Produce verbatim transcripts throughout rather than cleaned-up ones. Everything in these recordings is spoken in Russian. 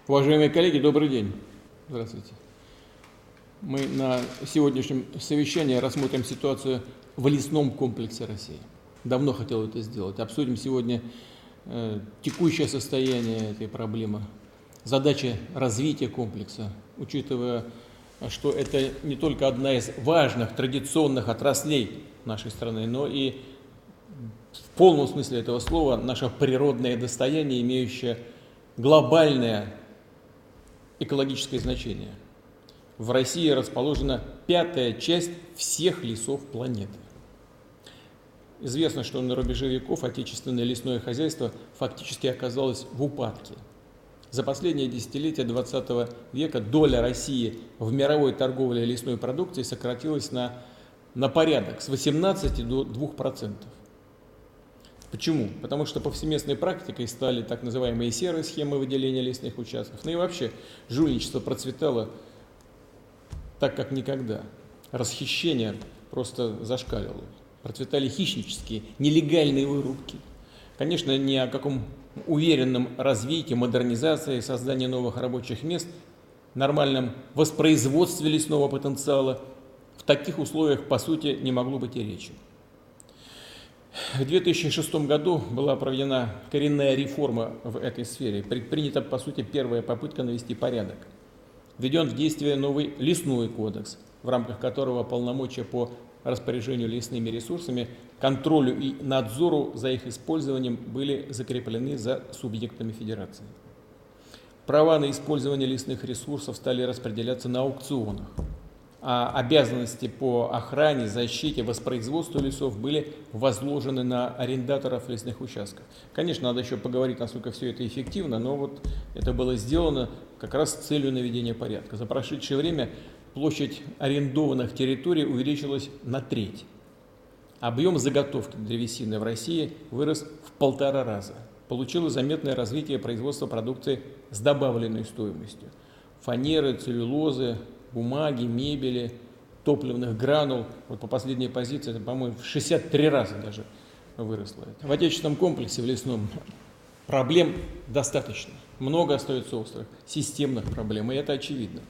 Уважаемые коллеги, добрый день. Здравствуйте. Мы на сегодняшнем совещании рассмотрим ситуацию в лесном комплексе России. Давно хотел это сделать. Обсудим сегодня э, текущее состояние этой проблемы, задачи развития комплекса, учитывая, что это не только одна из важных традиционных отраслей нашей страны, но и в полном смысле этого слова наше природное достояние, имеющее глобальное экологическое значение. В России расположена пятая часть всех лесов планеты. Известно, что на рубеже веков отечественное лесное хозяйство фактически оказалось в упадке. За последние десятилетия двадцатого века доля России в мировой торговле лесной продукцией сократилась на, на порядок, с восемнадцати до двух процентов. Почему? Потому что повсеместной практикой стали так называемые серые схемы выделения лесных участков. Ну и вообще жульничество процветало так, как никогда. Расхищение просто зашкаливало. Процветали хищнические, нелегальные вырубки. Конечно, ни о каком уверенном развитии, модернизации, создании новых рабочих мест, нормальном воспроизводстве лесного потенциала в таких условиях, по сути, не могло быть и речи. В две тысячи шестом году была проведена коренная реформа в этой сфере. Предпринята, по сути, первая попытка навести порядок. Введен в действие новый лесной кодекс, в рамках которого полномочия по распоряжению лесными ресурсами, контролю и надзору за их использованием были закреплены за субъектами федерации. Права на использование лесных ресурсов стали распределяться на аукционах, а обязанности по охране, защите, воспроизводству лесов были возложены на арендаторов лесных участков. Конечно, надо еще поговорить, насколько все это эффективно, но вот это было сделано как раз с целью наведения порядка. За прошедшее время площадь арендованных территорий увеличилась на треть. Объем заготовки древесины в России вырос в полтора раза. Получилось заметное развитие производства продукции с добавленной стоимостью. Фанеры, целлюлозы, бумаги, мебели, топливных гранул. Вот по последней позиции, это, по-моему, в шестьдесят три раза даже выросло. В отечественном комплексе в лесном проблем достаточно. Много остается острых, системных проблем, и это очевидно.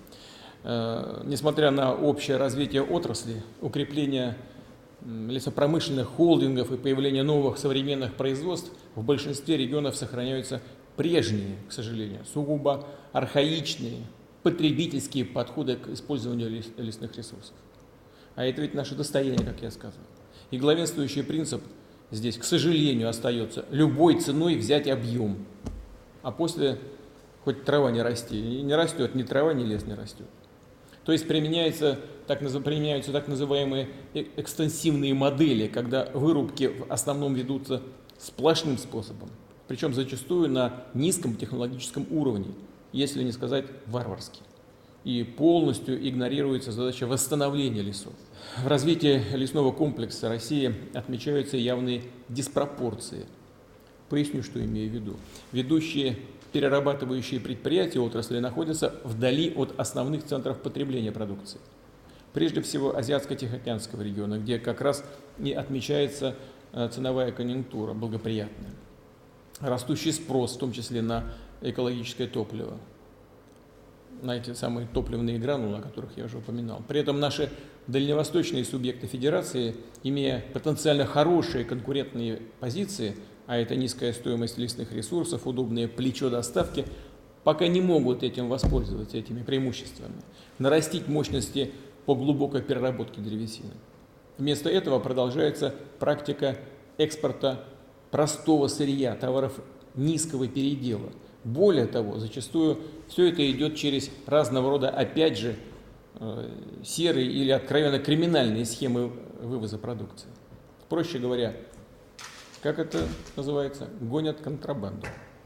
Э, несмотря на общее развитие отрасли, укрепление лесопромышленных холдингов и появление новых современных производств, в большинстве регионов сохраняются прежние, к сожалению, сугубо архаичные, потребительские подходы к использованию лес, лесных ресурсов. А это ведь наше достояние, как я сказал. И главенствующий принцип здесь, к сожалению, остается любой ценой взять объем, а после хоть трава не расти, не растет, ни трава, ни лес не растет. То есть применяются так, применяются так называемые экстенсивные модели, когда вырубки в основном ведутся сплошным способом, причем зачастую на низком технологическом уровне, если не сказать варварски. И полностью игнорируется задача восстановления лесов. В развитии лесного комплекса России отмечаются явные диспропорции. Поясню, что имею в виду. Ведущие перерабатывающие предприятия отрасли находятся вдали от основных центров потребления продукции. Прежде всего Азиатско-Тихоокеанского региона, где как раз и отмечается ценовая конъюнктура благоприятная. Растущий спрос, в том числе на экологическое топливо, на эти самые топливные гранулы, о которых я уже упоминал. При этом наши дальневосточные субъекты федерации, имея потенциально хорошие конкурентные позиции, а это низкая стоимость лесных ресурсов, удобное плечо доставки, пока не могут этим воспользоваться, этими преимуществами, нарастить мощности по глубокой переработке древесины. Вместо этого продолжается практика экспорта простого сырья, товаров низкого передела. Более того, зачастую все это идет через разного рода, опять же, серые или откровенно криминальные схемы вывоза продукции. Проще говоря, как это называется? Гонят контрабанду.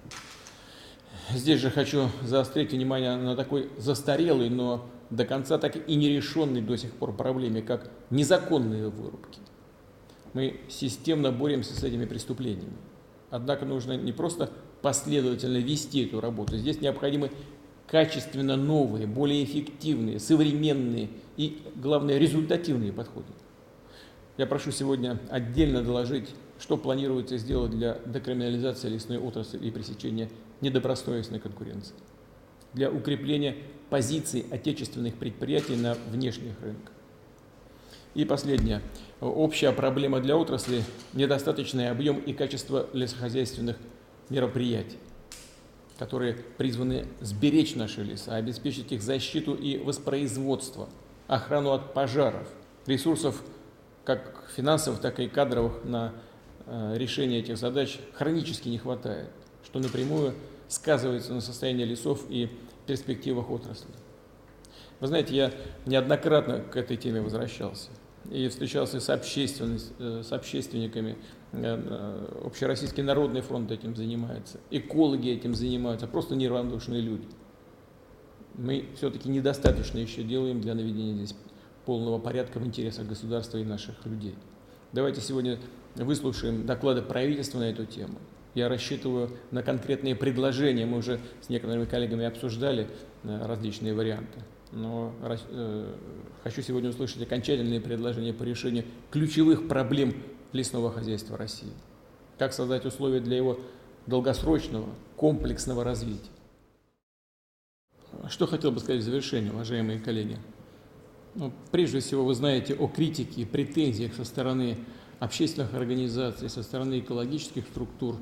Здесь же хочу заострить внимание на такой застарелой, но до конца так и не решенной до сих пор проблеме, как незаконные вырубки. Мы системно боремся с этими преступлениями. Однако нужно не просто последовательно вести эту работу. Здесь необходимы качественно новые, более эффективные, современные и, главное, результативные подходы. Я прошу сегодня отдельно доложить, что планируется сделать для декриминализации лесной отрасли и пресечения недобросовестной конкуренции. для укрепления позиций отечественных предприятий на внешних рынках. И последнее. Общая проблема для отрасли – недостаточный объем и качество лесохозяйственных мероприятий, которые призваны сберечь наши леса, обеспечить их защиту и воспроизводство, охрану от пожаров, ресурсов как финансовых, так и кадровых на решение этих задач хронически не хватает, что напрямую сказывается на состоянии лесов и перспективах отрасли. Вы знаете, я неоднократно к этой теме возвращался и встречался с, с общественниками. Общероссийский народный фронт этим занимается, экологи этим занимаются, просто неравнодушные люди. Мы все-таки недостаточно еще делаем для наведения здесь полного порядка в интересах государства и наших людей. Давайте сегодня выслушаем доклады правительства на эту тему. Я рассчитываю на конкретные предложения. Мы уже с некоторыми коллегами обсуждали различные варианты. Но э, хочу сегодня услышать окончательные предложения по решению ключевых проблем лесного хозяйства России. Как создать условия для его долгосрочного, комплексного развития. Что хотел бы сказать в завершение, уважаемые коллеги? Ну, прежде всего, вы знаете о критике и претензиях со стороны общественных организаций, со стороны экологических структур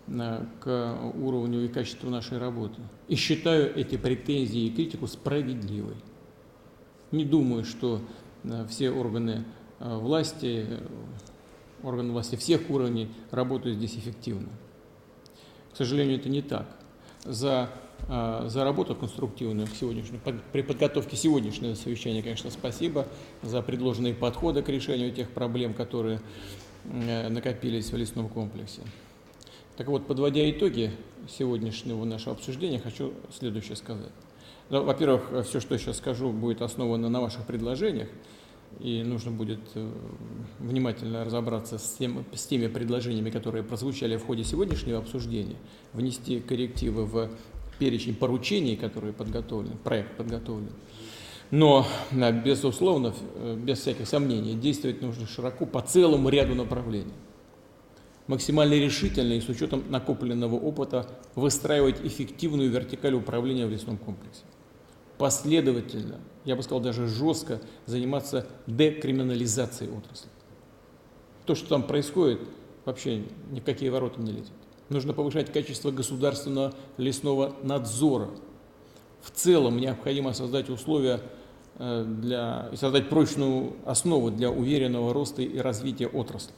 к уровню и качеству нашей работы. И считаю эти претензии и критику справедливой. Не думаю, что все органы власти, органы власти всех уровней работают здесь эффективно. К сожалению, это не так. За, за работу конструктивную к сегодняшнему, при подготовке сегодняшнего совещания, конечно, спасибо за предложенные подходы к решению тех проблем, которые накопились в лесном комплексе. Так вот, подводя итоги сегодняшнего нашего обсуждения, хочу следующее сказать. Ну, во-первых, все, что я сейчас скажу, будет основано на ваших предложениях, и нужно будет внимательно разобраться с, тем, с теми предложениями, которые прозвучали в ходе сегодняшнего обсуждения, внести коррективы в перечень поручений, которые подготовлены, проект подготовлен. Но, безусловно, без всяких сомнений, действовать нужно широко по целому ряду направлений. Максимально решительно и с учетом накопленного опыта выстраивать эффективную вертикаль управления в лесном комплексе. Последовательно, я бы сказал, даже жестко заниматься декриминализацией отрасли. То, что там происходит, вообще ни в какие ворота не лезет. Нужно повышать качество государственного лесного надзора. В целом необходимо создать условия для, создать прочную основу для уверенного роста и развития отрасли.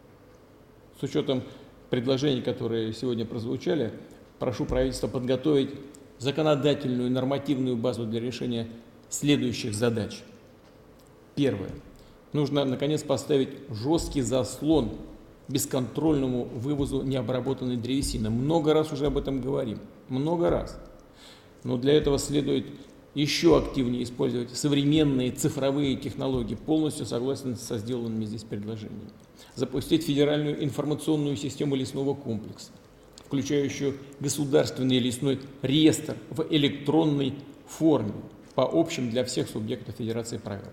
С учетом предложений, которые сегодня прозвучали, прошу правительство подготовить законодательную и нормативную базу для решения следующих задач. Первое. Нужно, наконец, поставить жесткий заслон бесконтрольному вывозу необработанной древесины. Много раз уже об этом говорим. Много раз. Но для этого следует еще активнее использовать современные цифровые технологии. Полностью согласен со сделанными здесь предложениями. Запустить федеральную информационную систему лесного комплекса, включающую государственный лесной реестр в электронной форме по общим для всех субъектов Федерации правилам.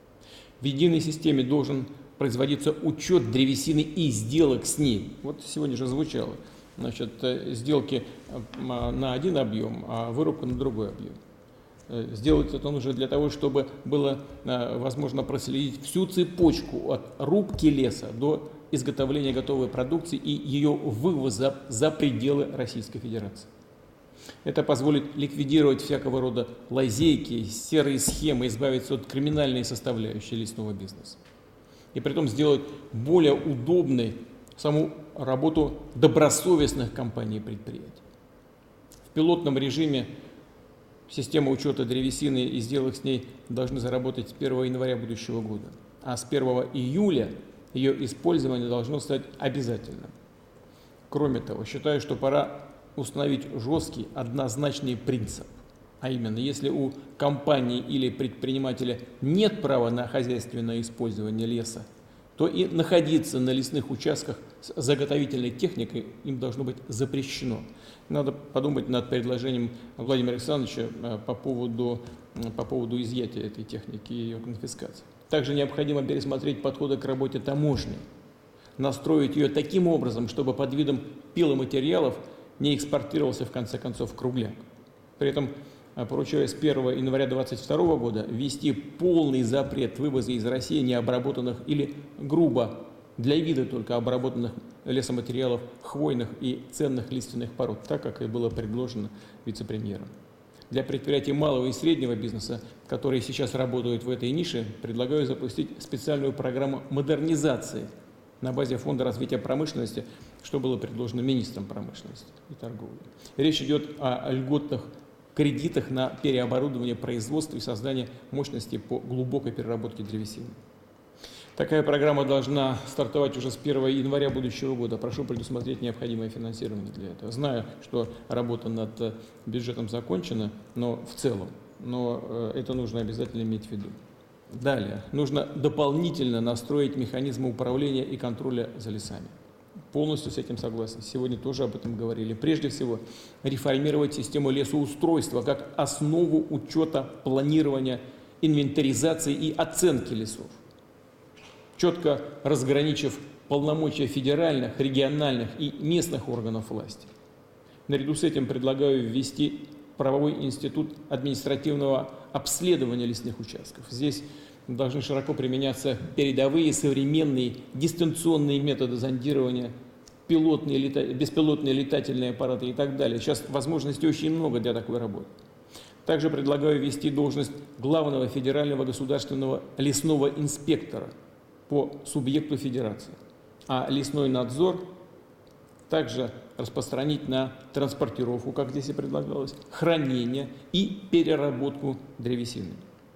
В единой системе должен производиться учет древесины и сделок с ней. Вот сегодня же звучало. Значит, сделки на один объем, а вырубка на другой объем. Сделать это нужно для того, чтобы было возможно проследить всю цепочку от рубки леса до изготовления готовой продукции и ее вывоза за пределы Российской Федерации. Это позволит ликвидировать всякого рода лазейки, серые схемы, избавиться от криминальной составляющей лесного бизнеса. И при этом сделать более удобной саму работу добросовестных компаний и предприятий. В пилотном режиме система учета древесины и сделок с ней должны заработать с первого января будущего года, а с первого июля ее использование должно стать обязательным. Кроме того, считаю, что пора установить жесткий, однозначный принцип, а именно, если у компании или предпринимателя нет права на хозяйственное использование леса, то и находиться на лесных участках с заготовительной техникой им должно быть запрещено. Надо подумать над предложением Владимира Александровича по поводу, по поводу изъятия этой техники и ее конфискации. Также необходимо пересмотреть подходы к работе таможни, настроить ее таким образом, чтобы под видом пиломатериалов не экспортировался в конце концов кругляк. При этом поручаю с первого января две тысячи двадцать второго года ввести полный запрет вывоза из России необработанных или грубо для вида только обработанных лесоматериалов хвойных и ценных лиственных пород, так как и было предложено вице-премьером. Для предприятий малого и среднего бизнеса, которые сейчас работают в этой нише, предлагаю запустить специальную программу модернизации на базе Фонда развития промышленности, что было предложено министром промышленности и торговли. Речь идет о льготных кредитах на переоборудование производства и создание мощности по глубокой переработке древесины. Такая программа должна стартовать уже с первого января будущего года. Прошу предусмотреть необходимое финансирование для этого. Знаю, что работа над бюджетом закончена, но в целом, но это нужно обязательно иметь в виду. Далее, нужно дополнительно настроить механизмы управления и контроля за лесами. Полностью с этим согласен. Сегодня тоже об этом говорили. Прежде всего, реформировать систему лесоустройства как основу учета, планирования, инвентаризации и оценки лесов, четко разграничив полномочия федеральных, региональных и местных органов власти. Наряду с этим предлагаю ввести правовой институт административного обследования лесных участков. Здесь должны широко применяться передовые современные дистанционные методы зондирования, пилотные, лета... беспилотные летательные аппараты и так далее. Сейчас возможностей очень много для такой работы. Также предлагаю ввести должность главного федерального государственного лесного инспектора по субъекту федерации, а лесной надзор также распространить на транспортировку, как здесь и предлагалось, хранение и переработку древесины.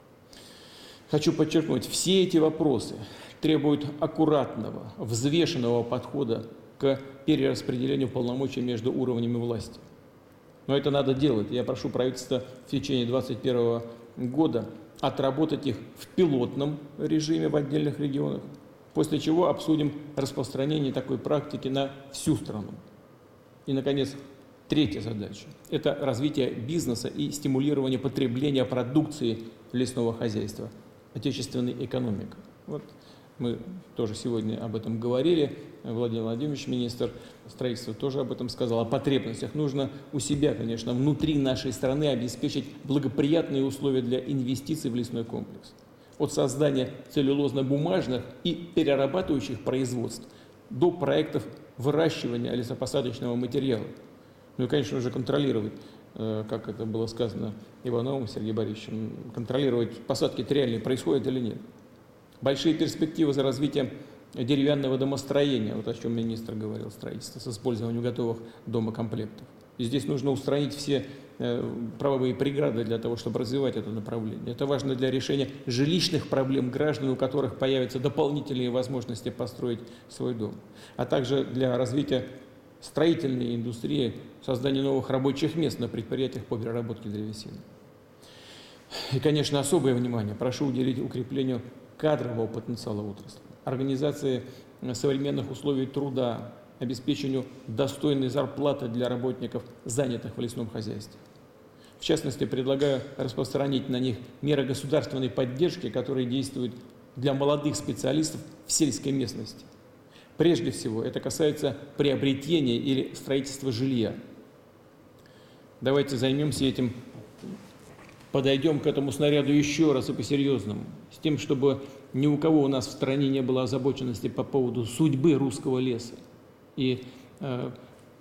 Хочу подчеркнуть, все эти вопросы требуют аккуратного, взвешенного подхода к перераспределению полномочий между уровнями власти. Но это надо делать. Я прошу правительство в течение две тысячи двадцать первого года отработать их в пилотном режиме в отдельных регионах, после чего обсудим распространение такой практики на всю страну. И, наконец, третья задача – это развитие бизнеса и стимулирование потребления продукции лесного хозяйства, отечественной экономикой. Вот мы тоже сегодня об этом говорили. Владимир Владимирович, министр строительства, тоже об этом сказал. О потребностях. Нужно у себя, конечно, внутри нашей страны обеспечить благоприятные условия для инвестиций в лесной комплекс. От создания целлюлозно-бумажных и перерабатывающих производств до проектов выращивания лесопосадочного материала. Ну и, конечно же, контролировать, как это было сказано Ивановым Сергеем Борисовичем, контролировать, посадки-то реально происходят или нет. Большие перспективы за развитием деревянного домостроения, вот о чем министр говорил, строительство с использованием готовых домокомплектов. И здесь нужно устранить все э, правовые преграды для того, чтобы развивать это направление. Это важно для решения жилищных проблем граждан, у которых появятся дополнительные возможности построить свой дом, а также для развития строительной индустрии, создания новых рабочих мест на предприятиях по переработке древесины. И, конечно, особое внимание прошу уделить укреплению кадрового потенциала отрасли, организации современных условий труда, обеспечению достойной зарплаты для работников, занятых в лесном хозяйстве. В частности, предлагаю распространить на них меры государственной поддержки, которые действуют для молодых специалистов в сельской местности. Прежде всего, это касается приобретения или строительства жилья. Давайте займемся этим, подойдем к этому снаряду еще раз и по-серьезному, с тем, чтобы ни у кого у нас в стране не было озабоченности по поводу судьбы русского леса и э,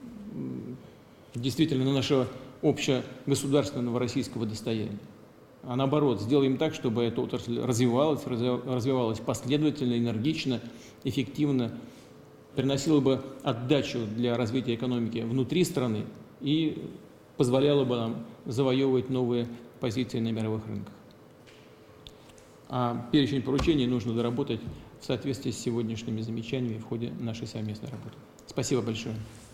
действительно нашего общегосударственного российского достояния. А наоборот, сделаем так, чтобы эта отрасль развивалась, развивалась последовательно, энергично, эффективно, приносила бы отдачу для развития экономики внутри страны и позволяла бы нам завоевывать новые позиции на мировых рынках. А перечень поручений нужно доработать в соответствии с сегодняшними замечаниями в ходе нашей совместной работы. Спасибо большое.